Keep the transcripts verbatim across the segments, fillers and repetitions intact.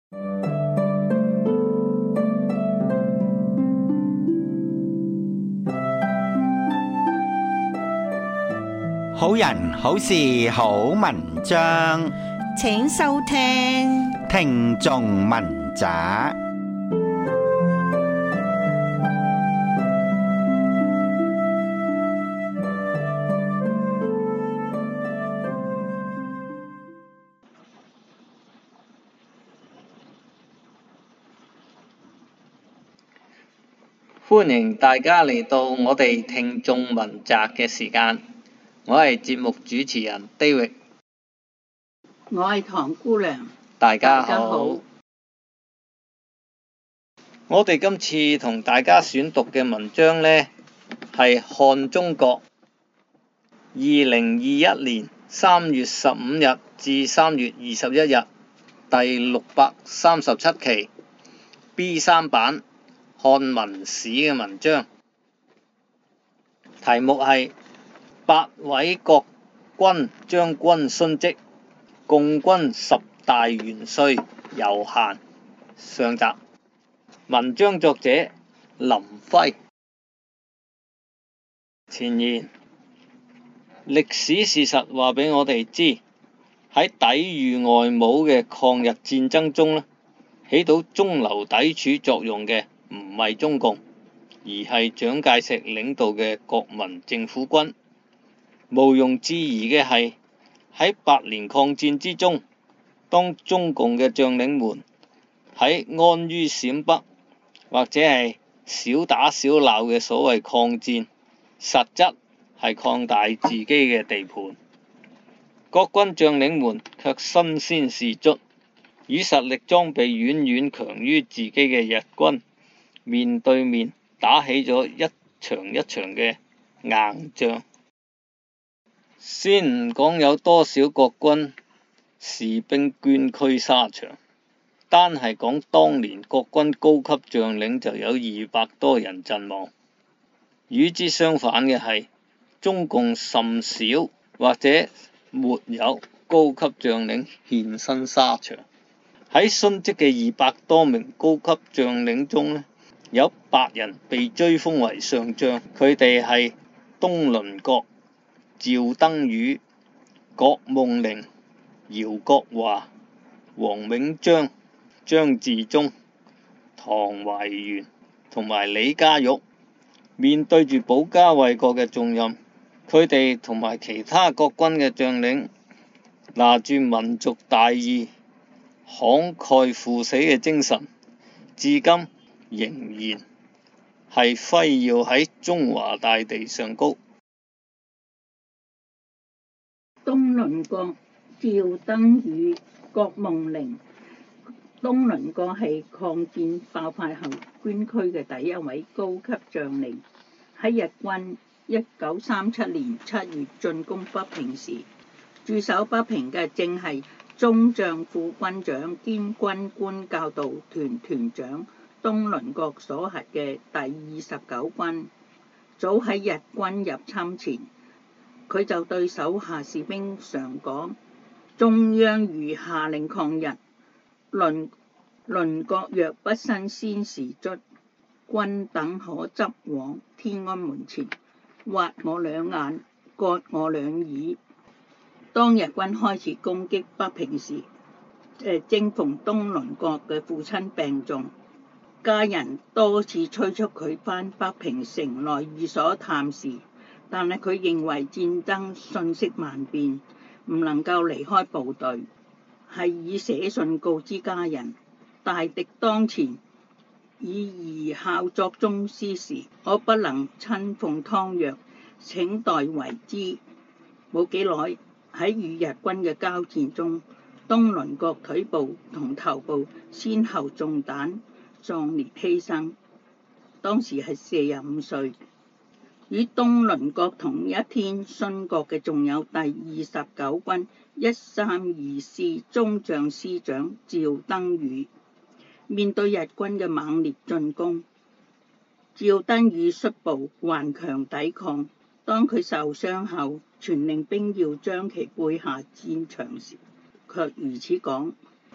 好人好事好文章， 請收聽聽眾文摘。 歡迎大家嚟到我哋聽眾文摘嘅時間，我係節目主持人 David， 我係唐姑娘。 大家好。 大家好。 我哋今次同大家選讀嘅文章呢，係看中國二零二一年三月十五日至三月二十一日第六百三十七期 B 三版看文史嘅文章，題目係八位國軍將軍殉職，共軍十大元帥猶閒。上集。文章作者林輝。前言：歷史事實話俾我哋知，喺抵禦外侮嘅抗日戰爭中呢，起到中流砥柱作用嘅唔係中共，而係蔣介石領導嘅國民政府軍。毋庸置疑嘅係，喺八年抗戰之中，當中共嘅將領們喺安於陝北或者係小打小鬧嘅所謂抗戰，實質係擴大自己嘅地盤。國軍將領們卻身先士卒，與實力裝備遠遠強於自己嘅日軍面對面打起咗一場一場嘅硬仗。先唔講有多少國軍士兵捐軀沙場，單係講當年國軍高級將領就有二百多人陣亡。與之相反嘅係，中共甚少或者沒有高級將領現身沙場。喺殉職嘅二百多名高級將領中呢，有八人被追封為上將，佢哋係東麟閣、趙登禹、郭夢齡、姚國華、王永章、張治中、唐懷元同埋李家玉。面對住保家衛國嘅重任，佢哋同埋其他國軍嘅將領拿住民族大義、慷慨赴死嘅精神，至今仍然係輝耀喺中華大地上高。 東麟閣、趙登禹、郭夢齡。東麟閣係抗戰爆發後捐軀嘅第一位高級將領。喺日軍一九三七年七月進攻北平時，駐守北平嘅正係中將副軍長兼軍官教導團團長東麟閣所轄嘅第二十九軍。早喺日軍入侵前，佢就對手下士兵常講：中央如下令抗日，麟麟閣若不身先士卒，軍等可執往天安門前，挖我兩眼，割我兩耳。當日軍開始攻擊北平時，呃、正逢東麟閣嘅父親病重，家人多次催促佢返北平城內寓所探視，但係佢認為戰爭瞬息萬變，唔能夠離開部隊，係以寫信告知家人：大敵當前，以兒孝作忠書時，我不能親奉湯藥，請代為之。冇幾耐，喺與日軍嘅交戰中，東麟閣腿部同頭部先後中彈，壯烈犧牲。當時係四十五歲。與東麟閣同一天殉國嘅仲有第二十九軍一三二師中將師長趙登禹。面對日軍嘅猛烈進攻，趙登禹率部頑強抵抗。當佢受傷後，傳令兵要將其背下戰場時，卻如此講：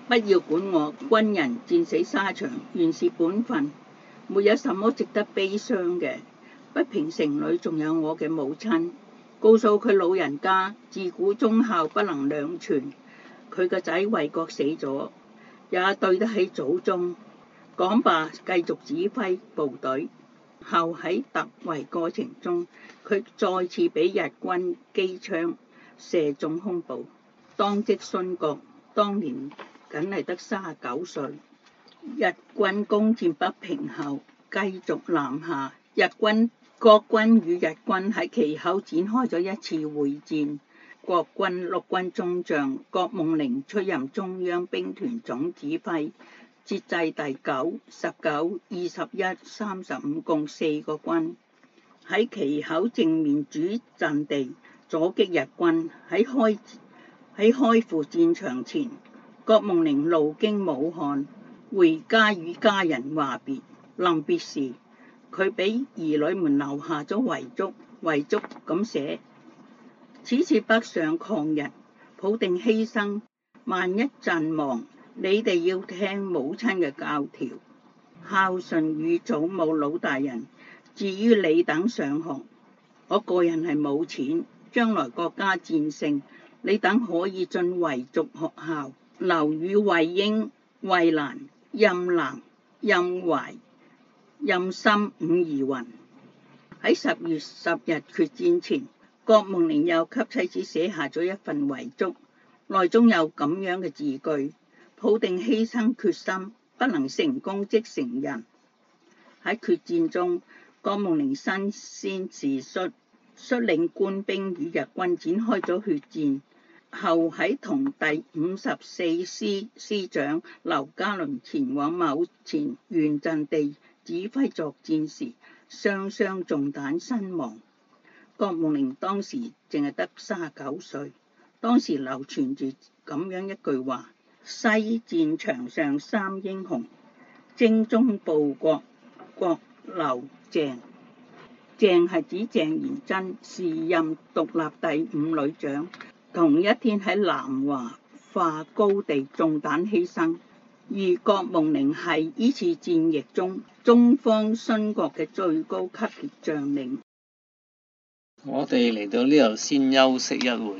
不要管我，軍人戰死沙場，原是本分，沒有什麼值得悲傷嘅。北平城裏仲有我嘅母親，告訴佢老人家，自古忠孝不能兩全。佢個仔為國死咗，也對得起祖宗。講罷，繼續指揮部隊。後喺突圍過程中，佢再次俾日軍機槍射中胸部，當即殉國。當年僅係得三十九歲。日軍攻佔北平後，繼續南下。日軍國軍與日軍喺岐口展開咗一次會戰。國軍陸軍中將郭夢齡出任中央兵團總指揮，節制第九、十九、二十一、三十五共四個軍，喺岐口正面主陣地阻擊日軍。喺開喺開赴戰場前，郭夢齡路經武漢，回家與家人話別。臨別時，佢俾兒女們留下咗遺囑，遺囑咁寫：此次北上抗日，抱定犧牲，萬一陣亡，你哋要聽母親嘅教條，孝順與祖母老大人。至於你等上學，我個人係冇錢，將來國家戰勝，你等可以進遺族學校，留與惠英、惠蘭、蔭南、蔭懷、蔭深五兒雲。喺十月十日決戰前，郭夢齡又給妻子寫下咗一份遺囑，內中有咁樣嘅字句：抱定犧牲決心，不能成功即成仁。喺決戰中，郭夢齡身先士卒，率領官兵與日軍展開咗血戰。後喺同第五十四師師長劉家麟前往某前原陣地指揮作戰時，雙雙中彈身亡。郭夢齡當時淨係得三十九歲。當時流傳住咁樣一句話：西戰場上三英雄，精忠報國，國劉鄭。鄭係指鄭元珍，時任獨立第五旅長。同一天喺南華化高地中彈犧牲。而郭夢齡係呢次戰役中中方殉國嘅最高級別將領。 我哋嚟到呢度先休息一會。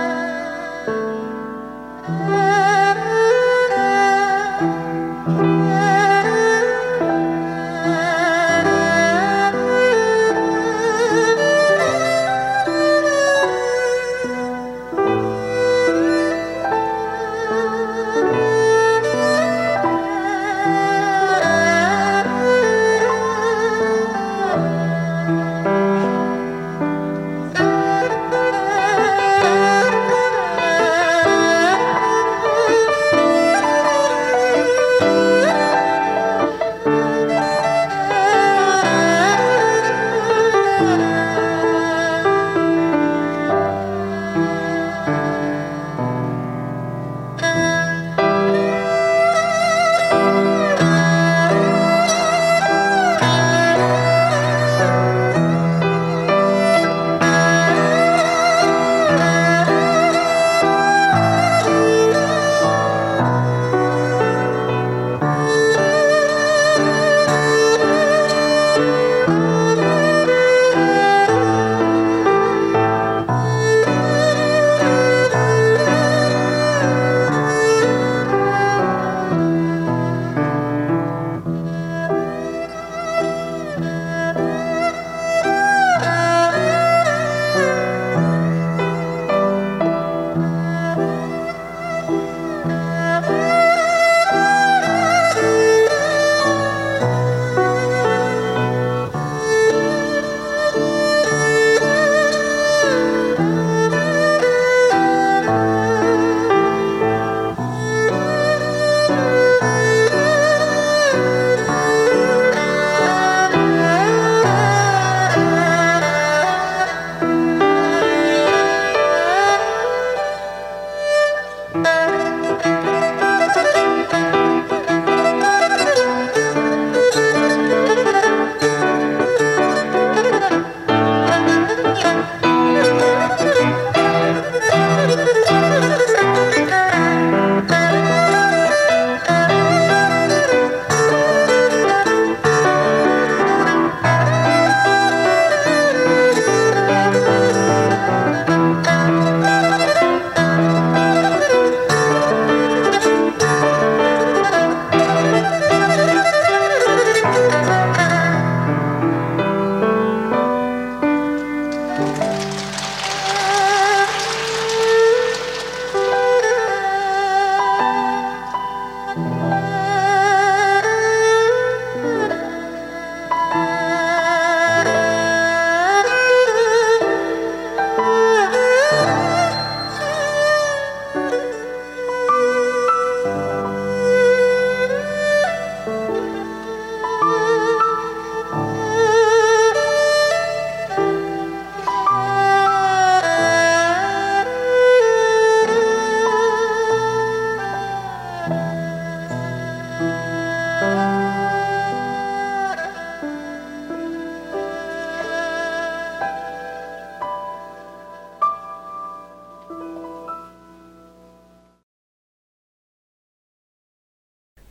Thank you.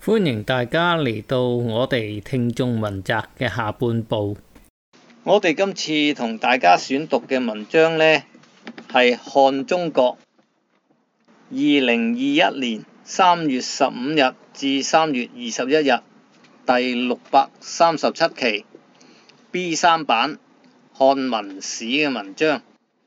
歡迎大家嚟到我哋聽眾文集嘅下半部。 我哋今次同大家選讀嘅文章呢，係漢中國二零二一年三月十五日至三月二十一日第六百三十七期 B 三版漢文史嘅文章，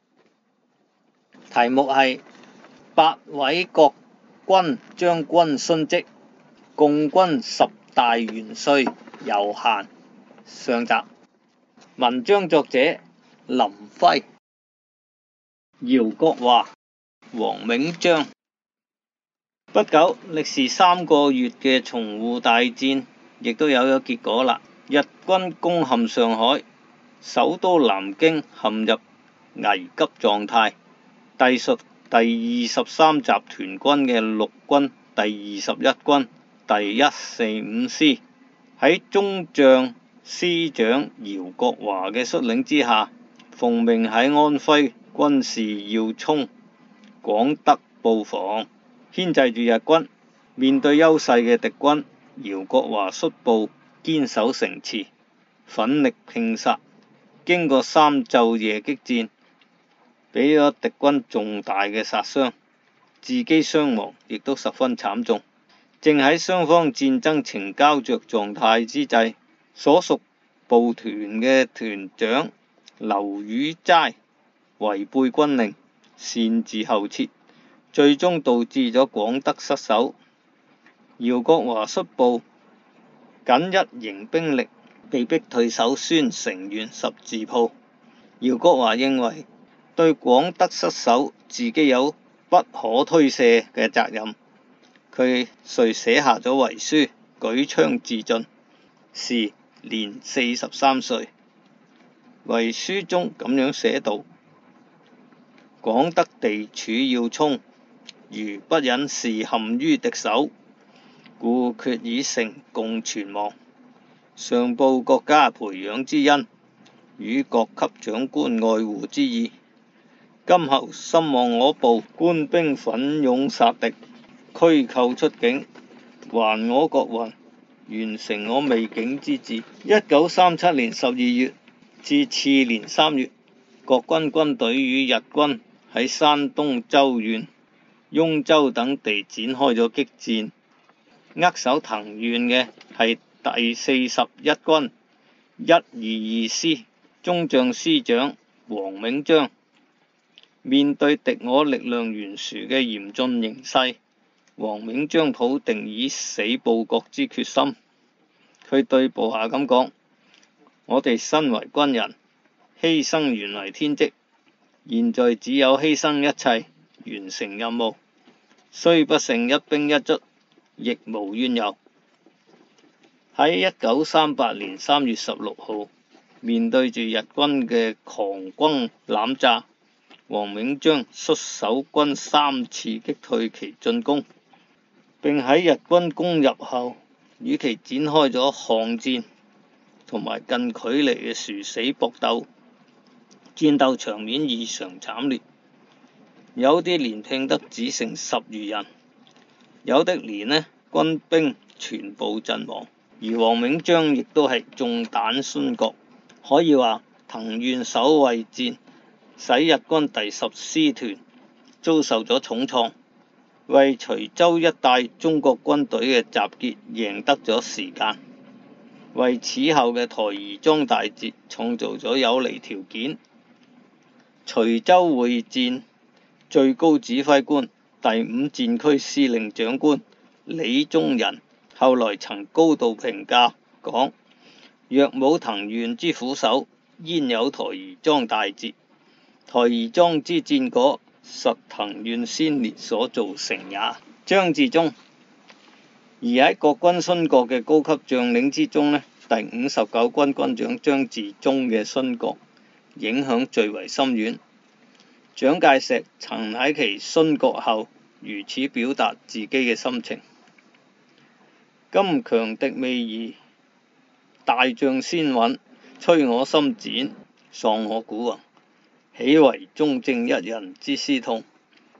題目係八位國軍將軍殉職，共軍十大元帥遊閒。上集。文章作者林輝、姚國華、黃永章。不久，歷時三個月嘅淞滬大戰亦都有咗結果啦。日軍攻陷上海，首都南京陷入危急狀態。隸屬第二十三集團軍嘅陸軍第二十一軍第一四五師喺中將師長姚國華嘅率領之下，奉命喺安徽軍事要衝廣德布防，牽制住日軍。面對優勢嘅敵軍，姚國華率部堅守城池，奮力拼殺。經過三晝夜激戰，俾咗敵軍重大嘅殺傷，自己傷亡亦都十分慘重。正喺雙方戰爭呈膠着狀態之際，所屬部團嘅團長劉宇齋違背軍令，擅自後撤，最終導致咗廣德失守。姚國華率部僅一營兵力，被逼退守宣城縣十字鋪。姚國華認為對廣德失守自己有不可推卸嘅責任，佢遂寫下咗遺書，舉槍自盡，時年四十三歲。遺書中咁樣寫道：廣德地處要衝，如不忍事陷於敵手，故決以城共存亡。上報國家培養之恩，與各級長官愛護之意。今後深望我部官兵奮勇殺敵，驅寇出境，還我國運，完成我未竟之志。一九三七年十二月至次年三月，國軍軍隊與日軍喺山東周縣、雍州等地展開咗激戰。扼守藤縣嘅係第四十一軍一二二師中將師長黃永章。面對敵我力量懸殊嘅嚴峻形勢，黃永章抱定以死報國之決心。佢對部下咁講：我哋身為軍人，犧牲原為天職，現在只有犧牲一切，完成任務，雖不勝一兵一卒，亦無怨尤。喺一九三八年三月十六號，面對住日軍嘅狂轟濫炸，黃永章率守軍三次擊退其進攻，並喺日軍攻入後與其展開咗巷戰同埋近距離嘅殊死搏鬥，戰鬥場面異常慘烈，有啲連拼得只剩十餘人，有的連呢軍兵全部陣亡。而黃永章亦都係中彈殉國，可以話藤縣守衛戰使日軍第十師團遭受咗重創，為徐州一帶中國軍隊嘅集結贏得咗時間，為此後嘅台兒莊大捷創造咗有利條件。徐州會戰最高指揮官第五戰區司令長官李宗仁後來曾高度評價講：若冇藤縣之苦守，焉有台兒莊大捷？台兒莊之戰果，實藤縣先烈所造成也。張自忠。而喺國軍殉國嘅高級將領之中呢，第五十九軍軍長張自忠嘅殉國影響最為深遠。蔣介石曾喺其殉國後如此表達自己嘅心情：今強敵未移，大將先穩，摧我心展，喪我古宏，豈為忠正一人之私痛？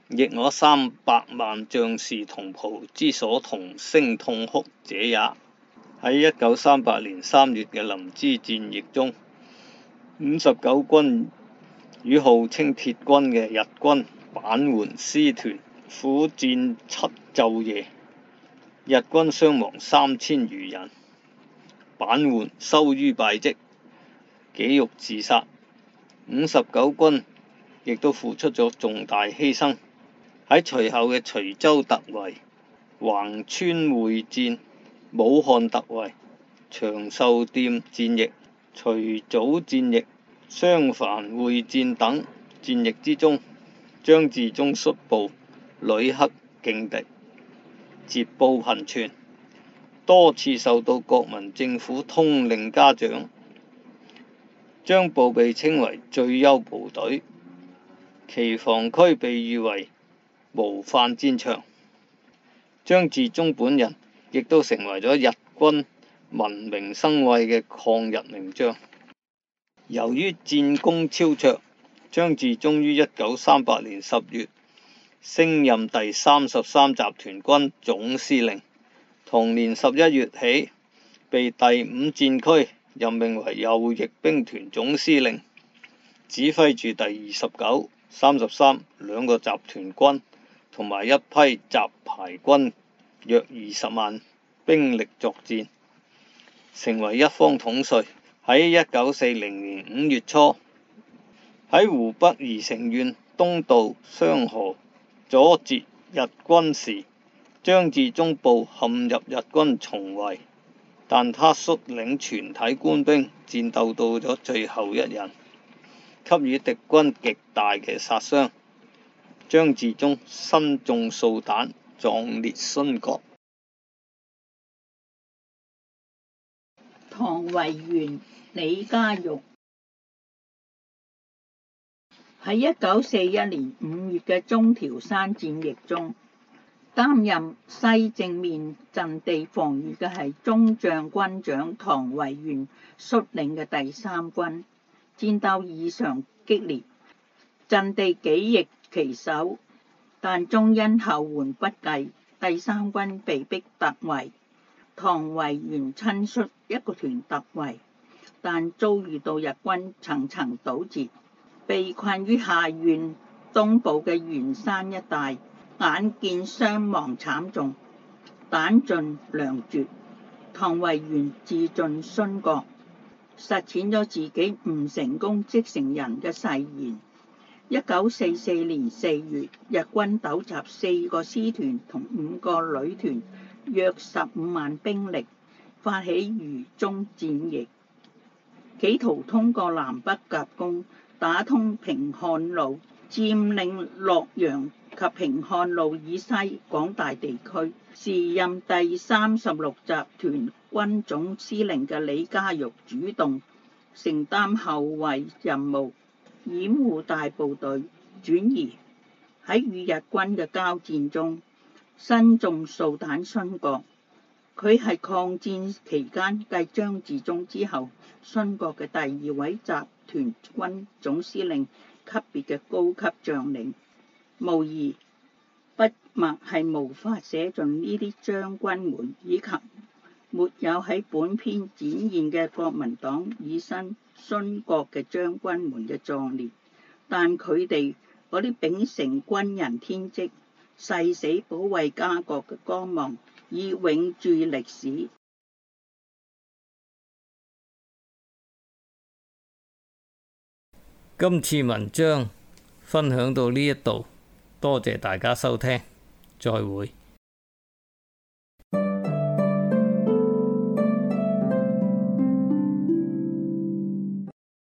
亦我三百萬將士同袍之所同聲痛哭者也。喺一九三八年三月嘅林芝戰役中，五十九軍與號稱鐵軍嘅日軍板垣師團苦戰七晝夜，日軍傷亡三千餘人，板垣羞於敗績，幾欲自殺。五十九軍亦都付出咗重大犧牲。喺隨後嘅徐州突圍、橫川會戰、武漢突圍、長壽店戰役、徐祖戰役、襄樊會戰等戰役之中，張自忠率部屢克勁敵，捷報頻傳，多次受到國民政府通令嘉獎。張部被稱為最優部隊，其防區被譽為模範戰場。張自忠本人亦都成為咗日軍聞名生畏嘅抗日名將。由於戰功超卓，張自忠於一九三八年十月升任第三十三集團軍總司令，同年十一月起被第五戰區任命為右翼兵團總司令，指揮住第二十九、三十三兩個集團軍同埋一批雜牌軍約二十萬兵力作戰，成為一方統帥。喺一九四零年五月初，喺湖北宜城縣東渡湘河阻截日軍時，張自忠部陷入日軍重圍，但他率領全體官兵戰鬥到咗最後一人，給予敵軍極大嘅殺傷。張自忠身中數彈，壯烈殉國。 唐維元、李家玉喺一九四一年五月嘅中條山戰役中，擔任西正面陣地防禦嘅係中將軍長唐維元率領嘅第三軍，戰鬥異常激烈，陣地幾易其手，但終因後援不繼，第三軍被逼突圍。唐維元親率一個團突圍，但遭遇到日軍層層堵截，被困於下縣東部嘅圓山一帶，眼見傷亡慘重，彈盡糧絕，唐維元自盡殉國，實踐咗自己唔成功即成仁嘅誓言。一九四四年四月，日軍糾集四個師團同五個旅團，約十五萬兵力，發起渝中戰役，企圖通過南北夾攻，打通平漢路，佔領洛陽及平漢路以西廣大地區。時任第三十六集團軍總司令嘅李家玉主動承擔後衛任務，掩護大部隊轉移。喺與日軍嘅交戰中，身中數彈殉國。佢係抗戰期間繼張自忠之後殉國嘅第二位集團軍總司令級別嘅高級將領。無疑筆墨係無法寫盡呢啲將軍們以及沒有喺本篇展現嘅國民黨以身殉國嘅將軍們嘅壯烈，但佢哋嗰啲秉承軍人天職、誓死保衛家國嘅光芒已永駐歷史。 今次文章分享到呢一度，多謝大家收聽，再會。